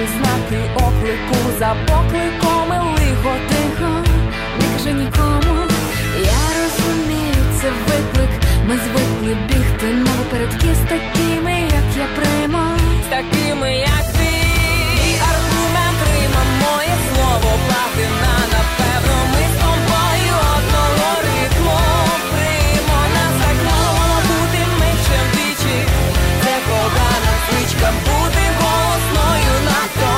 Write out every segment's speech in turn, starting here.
світлі знаки оклику, за покликом і лихо тихо, не кажи нікому. Я розумію, це виклик, ми звикли бігти навпередки з такими, як я прийма, з такими, як ти. Аргумент Рима, моє слово платина, напевно, ми з тобою одного ритму. Приймо нас так мало, бути меншим двічі, це погана звичка, бути голосною надто.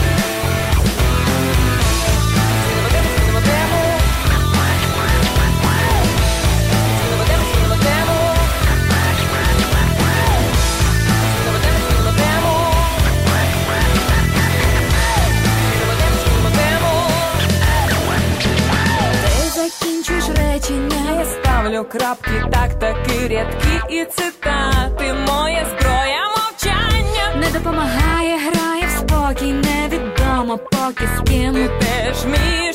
Я ставлю крапки, таки рядки і цитати. Моя зброя мовчання не допомагає, грає в спокій, невідомо поки з ким. Ти теж мій